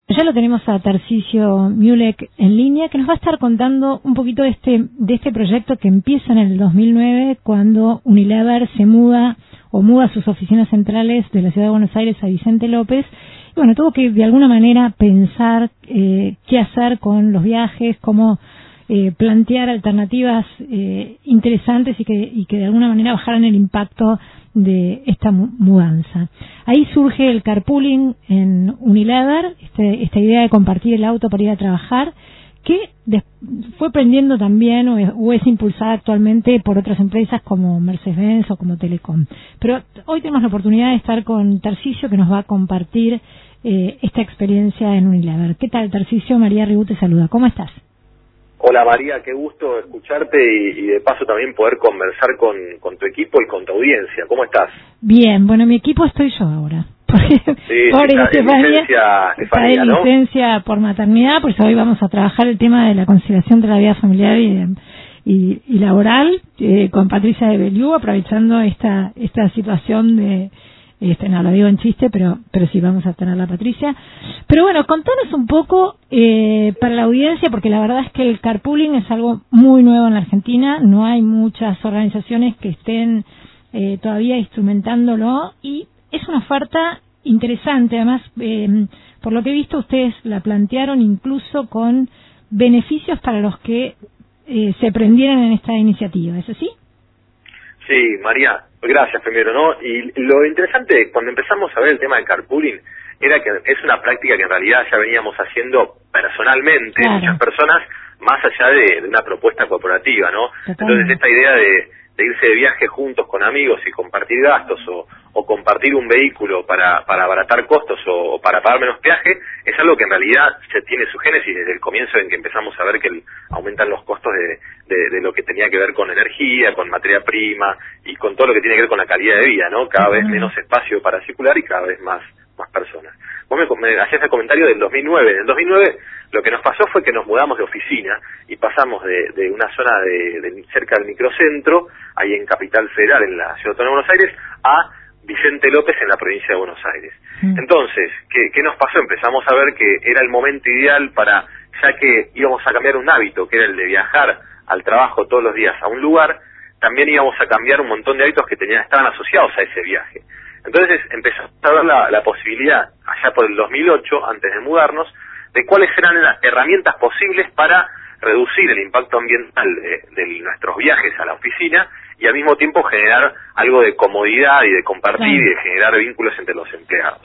Ya lo tenemos a Tarcisio Miulek en línea, que nos va a estar contando un poquito de este proyecto que empieza en el 2009, cuando Unilever se muda sus oficinas centrales de la Ciudad de Buenos Aires a Vicente López. Y bueno, tuvo que de alguna manera pensar qué hacer con los viajes, cómo plantear alternativas interesantes y que de alguna manera bajaran el impacto de esta mudanza. Ahí surge el carpooling en Unilever, esta idea de compartir el auto para ir a trabajar, que fue prendiendo también o es impulsada actualmente por otras empresas como Mercedes-Benz o como Telecom. Pero hoy tenemos la oportunidad de estar con Tarcisio, que nos va a compartir esta experiencia en Unilever. ¿Qué tal, Tarcisio? María Ribú te saluda. ¿Cómo estás? Hola María, qué gusto escucharte y de paso también poder conversar con tu equipo y con tu audiencia. ¿Cómo estás? Bien, bueno, mi equipo estoy yo ahora. Sí, está de licencia por maternidad, pues hoy vamos a trabajar el tema de la conciliación de la vida familiar y laboral con Patricia de Beliú, aprovechando esta situación de... no lo digo en chiste, pero sí vamos a tener la Patricia. Pero bueno, contanos un poco para la audiencia, porque la verdad es que el carpooling es algo muy nuevo en la Argentina, no hay muchas organizaciones que estén todavía instrumentándolo y es una oferta interesante. Además, por lo que he visto, ustedes la plantearon incluso con beneficios para los que se prendieran en esta iniciativa, ¿es así? Sí, María, gracias primero, ¿no? Y lo interesante cuando empezamos a ver el tema del carpooling era que es una práctica que en realidad ya veníamos haciendo personalmente, claro, muchas personas, más allá de una propuesta corporativa, ¿no? Totalmente. Entonces esta idea de irse de viaje juntos con amigos y compartir gastos o compartir un vehículo para abaratar costos o para pagar menos peaje, es algo que en realidad se tiene su génesis desde el comienzo en que empezamos a ver que aumentan los costos de lo que tenía que ver con energía, con materia prima y con todo lo que tiene que ver con la calidad de vida, ¿no? Cada vez menos espacio para circular y cada vez más personas. Vos me hacías el comentario del 2009. En el 2009 lo que nos pasó fue que nos mudamos de oficina y pasamos de una zona cerca del microcentro, ahí en Capital Federal, en la Ciudad Autónoma de Buenos Aires, a Vicente López en la provincia de Buenos Aires. Entonces, ¿qué nos pasó? Empezamos a ver que era el momento ideal para, ya que íbamos a cambiar un hábito, que era el de viajar al trabajo todos los días a un lugar, también íbamos a cambiar un montón de hábitos que estaban asociados a ese viaje. Entonces empezamos a ver la posibilidad, allá por el 2008, antes de mudarnos, de cuáles eran las herramientas posibles para reducir el impacto ambiental de nuestros viajes a la oficina y al mismo tiempo generar algo de comodidad y de compartir y de generar vínculos entre los empleados.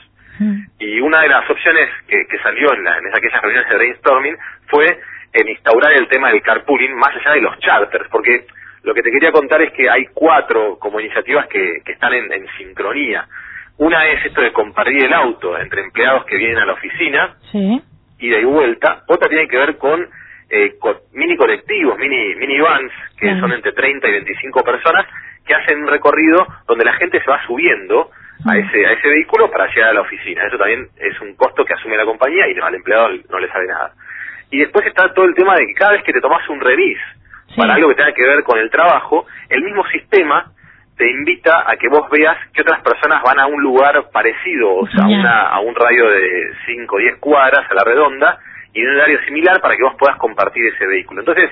Y una de las opciones que salió en aquellas reuniones de brainstorming fue en instaurar el tema del carpooling más allá de los charters, porque lo que te quería contar es que hay 4 como iniciativas que están en sincronía. Una es esto de compartir el auto entre empleados que vienen a la oficina, sí, ida y vuelta. Otra tiene que ver con mini colectivos, mini vans, que son entre 30 y 25 personas, que hacen un recorrido donde la gente se va subiendo a ese vehículo para llegar a la oficina. Eso también es un costo que asume la compañía y al empleado no le sale nada. Y después está todo el tema de que cada vez que te tomas un remis para algo que tenga que ver con el trabajo, el mismo sistema te invita a que vos veas que otras personas van a un lugar parecido, o sea, a un radio de 5 o 10 cuadras a la redonda, y en un horario similar para que vos puedas compartir ese vehículo. Entonces,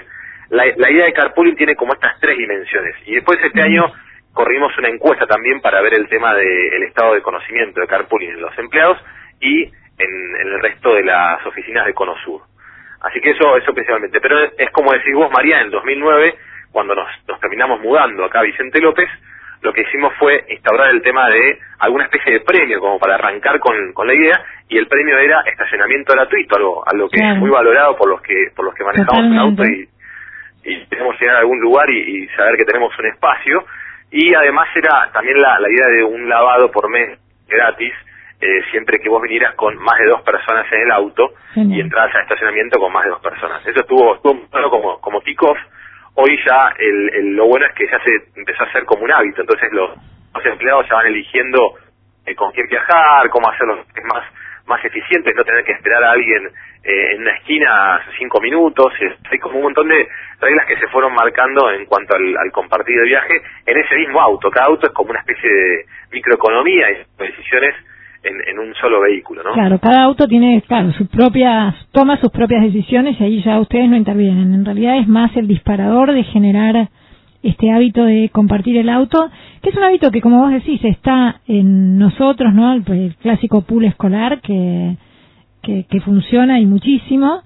la idea de carpooling tiene como estas 3 dimensiones. Y después este año corrimos una encuesta también para ver el tema del estado de conocimiento de carpooling en los empleados y en el resto de las oficinas de Cono Sur. Así que eso principalmente. Pero es como decís vos, María, en el 2009, cuando nos terminamos mudando acá a Vicente López, lo que hicimos fue instaurar el tema de alguna especie de premio como para arrancar con la idea, y el premio era estacionamiento gratuito, algo que es muy valorado por los que manejamos un auto y tenemos que llegar a algún lugar y saber que tenemos un espacio. Y además era también la idea de un lavado por mes gratis, siempre que vos vinieras con más de 2 personas en el auto y entraras al estacionamiento con más de 2 personas. Eso estuvo como kick-off. Hoy ya lo bueno es que ya se empezó a hacer como un hábito, entonces los empleados ya van eligiendo con quién viajar, cómo hacerlo más eficientes, no tener que esperar a alguien en una esquina 5 minutos. Hay como un montón de reglas que se fueron marcando en cuanto al compartir el viaje en ese mismo auto. Cada auto es como una especie de microeconomía y decisiones en un solo vehículo, ¿no? Claro, cada auto tiene, claro, toma sus propias decisiones y ahí ya ustedes no intervienen. En realidad es más el disparador de generar este hábito de compartir el auto, que es un hábito que, como vos decís, está en nosotros, ¿no? El clásico pool escolar que funciona y muchísimo,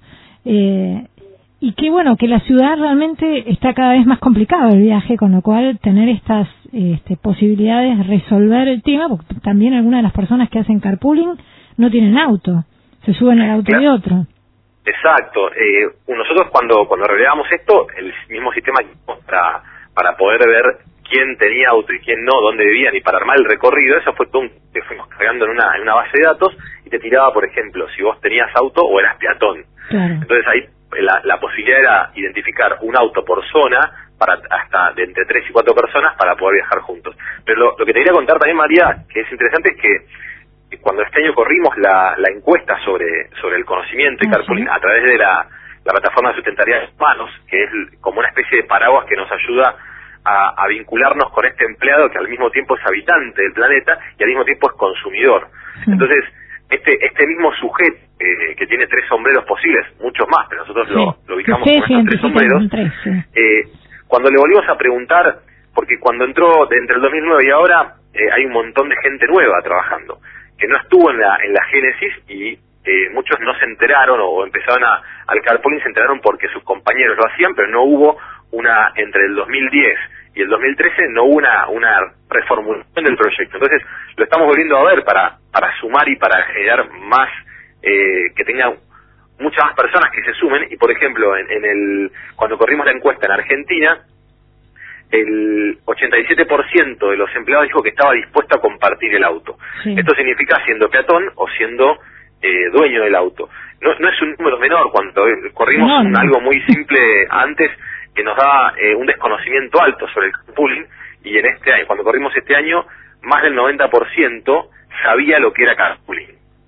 y que bueno, que la ciudad realmente está cada vez más complicado el viaje, con lo cual tener estas posibilidades de resolver el tema, porque también algunas de las personas que hacen carpooling no tienen auto, se suben al auto de otro. Exacto. Nosotros cuando revelábamos esto, el mismo sistema para poder ver quién tenía auto y quién no, dónde vivían y para armar el recorrido, eso fue todo que fuimos cargando en una base de datos y te tiraba, por ejemplo, si vos tenías auto o eras peatón. Claro. Entonces ahí la posibilidad era identificar un auto por zona para hasta de entre 3 y 4 personas para poder viajar juntos. Pero lo que te quería contar también, María, que es interesante, es que cuando este año corrimos la encuesta sobre el conocimiento y carpooling a través de la plataforma de sustentabilidad de humanos, que es como una especie de paraguas que nos ayuda a vincularnos con este empleado que al mismo tiempo es habitante del planeta y al mismo tiempo es consumidor. Entonces, este mismo sujeto que tiene 3 sombreros posibles, muchos más, pero nosotros lo ubicamos con estos 3 sombreros, cuando le volvimos a preguntar, porque cuando entró de entre el 2009 y ahora hay un montón de gente nueva trabajando, que no estuvo en la génesis y muchos no se enteraron o empezaron al carpooling, se enteraron porque sus compañeros lo hacían, pero no hubo entre el 2010 y el 2013 no hubo una reformulación del proyecto. Entonces lo estamos volviendo a ver para sumar y para generar más, que tengan muchas más personas que se sumen. Y por ejemplo, cuando corrimos la encuesta en Argentina, el 87% de los empleados dijo que estaba dispuesto a compartir el auto. Sí. Esto significa siendo peatón o siendo dueño del auto. No es un número menor. Cuando corrimos algo muy simple antes, que nos daba un desconocimiento alto sobre el carpooling, y en este año, cuando corrimos este año, más del 90% sabía lo que era carpooling.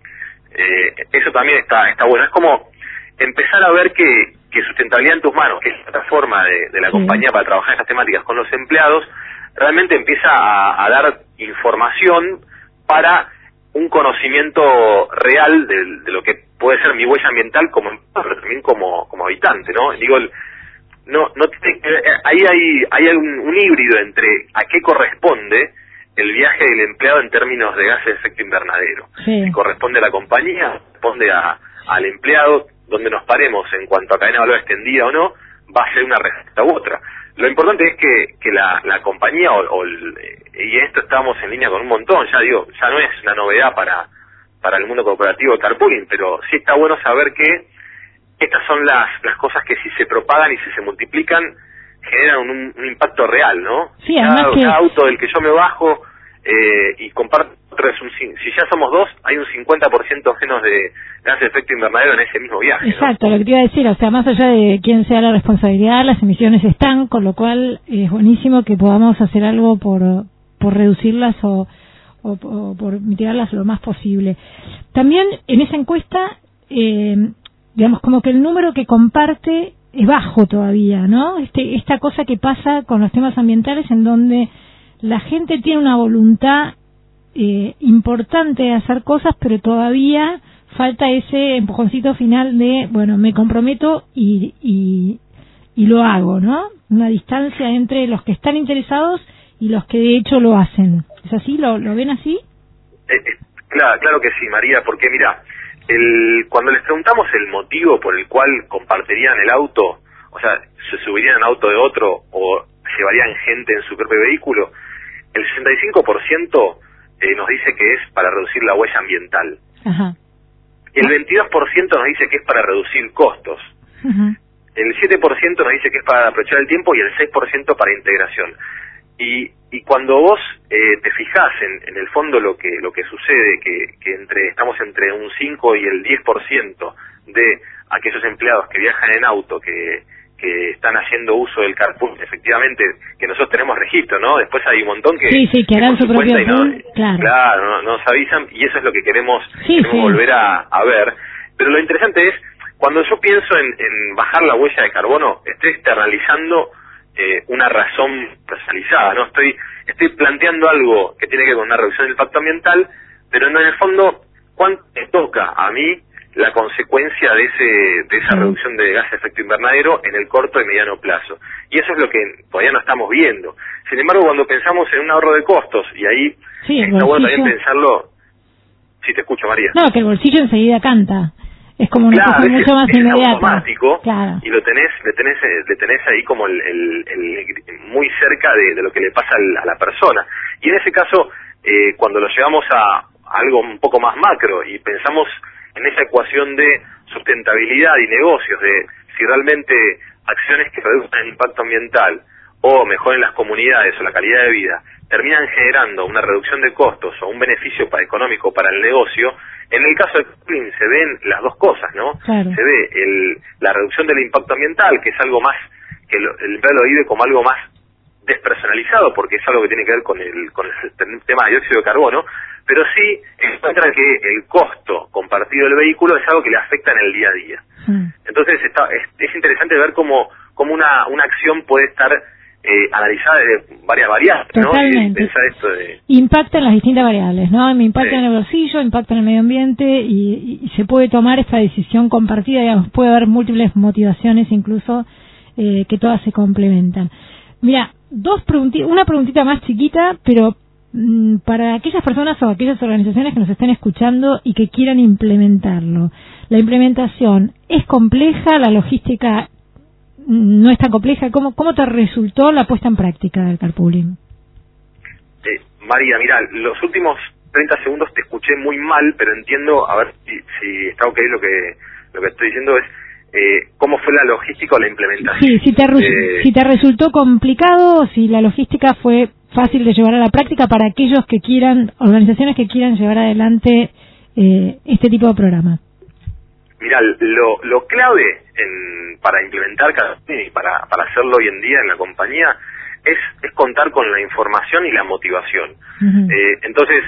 Eso también está bueno. Es como empezar a ver que Sustentabilidad en tus manos, que es la plataforma de la compañía para trabajar estas temáticas con los empleados, realmente empieza a dar información para un conocimiento real de lo que puede ser mi huella ambiental pero también como habitante, ¿no? Digo, ahí hay un híbrido entre a qué corresponde el viaje del empleado en términos de gases de efecto invernadero. Sí. Si corresponde a la compañía, corresponde al empleado, donde nos paremos en cuanto a cadena de valor extendida o no, va a ser una respuesta u otra. Lo importante es que la compañía y esto estamos en línea con un montón, ya no es una novedad para el mundo corporativo de carpooling, pero sí está bueno saber que estas son las cosas que si se propagan y si se multiplican generan un impacto real, ¿no? Sí, cada auto del que yo me bajo y comparto, si ya somos 2, hay un 50% menos de gases de efecto invernadero en ese mismo viaje. Exacto, ¿no? Lo que te iba a decir, o sea, más allá de quién sea la responsabilidad, las emisiones están, con lo cual es buenísimo que podamos hacer algo por reducirlas o por mitigarlas lo más posible. También en esa encuesta, digamos, como que el número que comparte es bajo todavía, ¿no? Esta cosa que pasa con los temas ambientales, en donde la gente tiene una voluntad importante de hacer cosas, pero todavía falta ese empujoncito final de, bueno, me comprometo y lo hago, ¿no? Una distancia entre los que están interesados y los que de hecho lo hacen. ¿Es así? ¿Lo ven así? Claro que sí, María, porque mira, cuando les preguntamos el motivo por el cual compartirían el auto, o sea, se subirían al auto de otro o llevarían gente en su propio vehículo, el 65% nos dice que es para reducir la huella ambiental. Ajá. El 22% nos dice que es para reducir costos. Ajá. El 7% nos dice que es para aprovechar el tiempo y el 6% para integración. Y cuando vos te fijás en el fondo lo que sucede, que estamos entre un 5 y el 10% de aquellos empleados que viajan en auto, que están haciendo uso del carpool, efectivamente, que nosotros tenemos registro, ¿no? Después hay un montón que que harán su propio pool, claro, nos avisan, y eso es lo que queremos volver a ver. Pero lo interesante es, cuando yo pienso en bajar la huella de carbono, estoy externalizando una razón personalizada, ¿no? Estoy planteando algo que tiene que ver con una reducción del impacto ambiental pero en el fondo, ¿cuánto me toca a mí la consecuencia de esa reducción de gases de efecto invernadero en el corto y mediano plazo? Y eso es lo que todavía no estamos viendo. Sin embargo, cuando pensamos en un ahorro de costos, y ahí está bueno también pensarlo. Sí, te escucho, María. No, que el bolsillo enseguida canta. Es como una cosa mucho más inmediata. Automático, y le tenés ahí como muy cerca de lo que le pasa a la persona. Y en ese caso, cuando lo llevamos a algo un poco más macro y pensamos en esa ecuación de sustentabilidad y negocios, de si realmente acciones que reduzcan el impacto ambiental o mejoren las comunidades o la calidad de vida terminan generando una reducción de costos o un beneficio económico para el negocio, en el caso de carpooling se ven las dos cosas, ¿no? Claro. Se ve la reducción del impacto ambiental, que es algo más, que el empleado lo vive como algo más despersonalizado, porque es algo que tiene que ver con el tema de dióxido de carbono, pero sí encuentran que el costo compartido del vehículo es algo que le afecta en el día a día. Entonces es interesante ver cómo una acción puede estar analizada desde varias variables, ¿no? Totalmente. Y pensar esto impacta en las distintas variables, ¿no? Me impacta en el bolsillo, impacta en el medio ambiente y se puede tomar esta decisión compartida, digamos, puede haber múltiples motivaciones incluso que todas se complementan. Mira, una preguntita más chiquita, pero para aquellas personas o aquellas organizaciones que nos estén escuchando y que quieran implementarlo. ¿La implementación es compleja? ¿La logística no es tan compleja? ¿Cómo te resultó la puesta en práctica del carpooling? María, mira, los últimos 30 segundos te escuché muy mal, pero entiendo, a ver si está ok lo que estoy diciendo es cómo fue la logística o la implementación. Sí, si te resultó complicado o si la logística fue fácil de llevar a la práctica para aquellos que quieran, organizaciones que quieran llevar adelante este tipo de programa. Mira, lo clave para implementar carpooling y para hacerlo hoy en día en la compañía es contar con la información y la motivación. Entonces,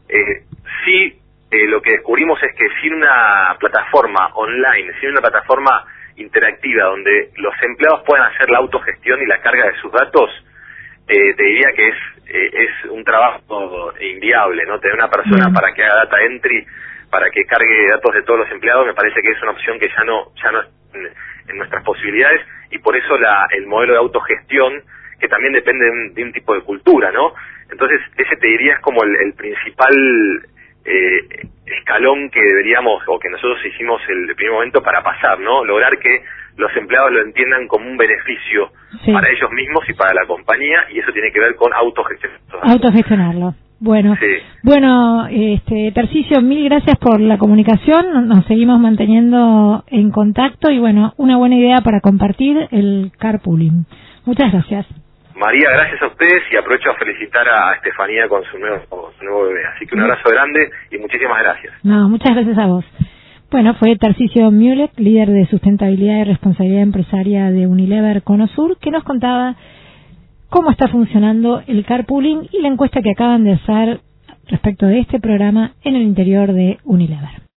sí, lo que descubrimos es que sin una plataforma online, sin una plataforma interactiva donde los empleados puedan hacer la autogestión y la carga de sus datos, te diría que es un trabajo inviable, ¿no? Tener una persona para que haga data entry, para que cargue datos de todos los empleados, me parece que es una opción que ya no en nuestras posibilidades, y por eso el modelo de autogestión, que también depende de un tipo de cultura, ¿no? Entonces, ese te diría es como el principal escalón que deberíamos, o que nosotros hicimos el primer momento para pasar, ¿no? Lograr que los empleados lo entiendan como un beneficio para ellos mismos y para la compañía, y eso tiene que ver con autogestionarlo. Bueno, Tarcisio, mil gracias por la comunicación, nos seguimos manteniendo en contacto y bueno, una buena idea para compartir el carpooling. Muchas gracias. María, gracias a ustedes y aprovecho a felicitar a Estefanía con su nuevo bebé. Así que un abrazo grande y muchísimas gracias. No, muchas gracias a vos. Bueno, fue Tarcisio Mulek, líder de sustentabilidad y responsabilidad empresaria de Unilever Conosur, que nos contaba cómo está funcionando el carpooling y la encuesta que acaban de hacer respecto de este programa en el interior de Unilever.